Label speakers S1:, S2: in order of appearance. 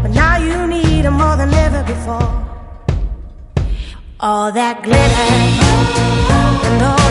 S1: but now you need them more than ever before. All that glitter and all